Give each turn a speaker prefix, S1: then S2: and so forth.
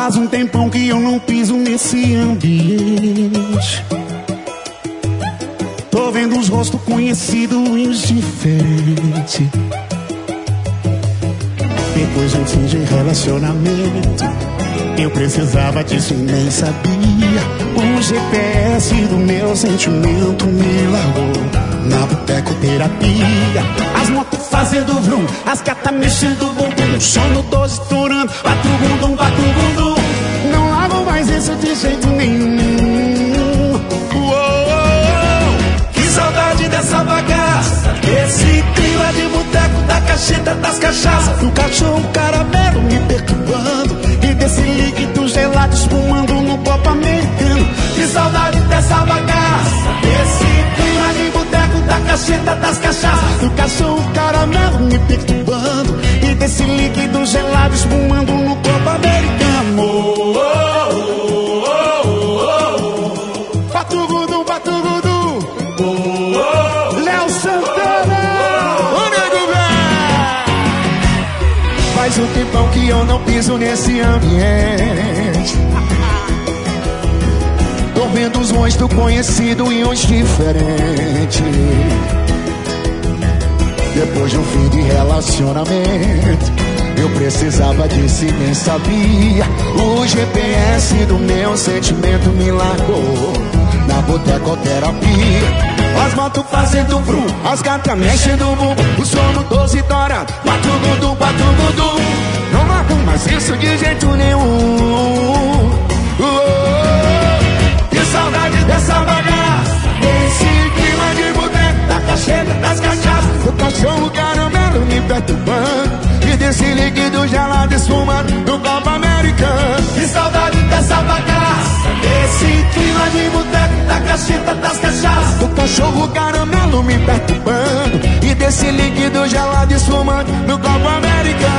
S1: Faz um tempão que eu não piso nesse ambiente. Tô vendo os rostos conhecidos e os diferentes. Depois de um fim de relacionamento, eu precisava disso e nem sabia. O GPS do meu sentimento me largou na botecoterapia. As motos fazendo vrum, as gatas mexendo bumbum, sono 12 estourando, bate o bundum, bate o bundum. Não largo mais isso de jeito nenhum. Uou, que saudade dessa bagaça, esse clima de boteco, da cacheta, das cachaças, do cachorro caramelo me perturbando e desse líquido gelado espumando no copo americano. Que saudade dessa bagaça, desse clima de boteco, da cacheta, das cachaças, do cachorro caramelo me perturbando e desse líquido gelado espumando no copo americano. Batugudu, batugudu, Léo Santana, o nego velho. Faz um tempão que eu não piso nesse ambiente. Tô vendo os rostos conhecidos e uns diferentes. Depois de um fim de relacionamento, eu precisava disso e nem sabia. O GPS do meu sentimento me largou na botecoterapia. As motos fazendo vrum, as gatas mexendo o bumbum, o sono 12 dourado, batugudu, batugudu. Não largo mais isso de jeito nenhum. Que saudade dessa bagaça, desse clima de boteco, da cacheta, das cachaças, do cachorro caramelo me perturbando e desse líquido gelado esfumando do copo americano. Que saudade dessa bagaça, desse clima de boteco, da cacheta, das cachaças, do cachorro caramelo me perturbando e desse líquido gelado esfumando do copo americano.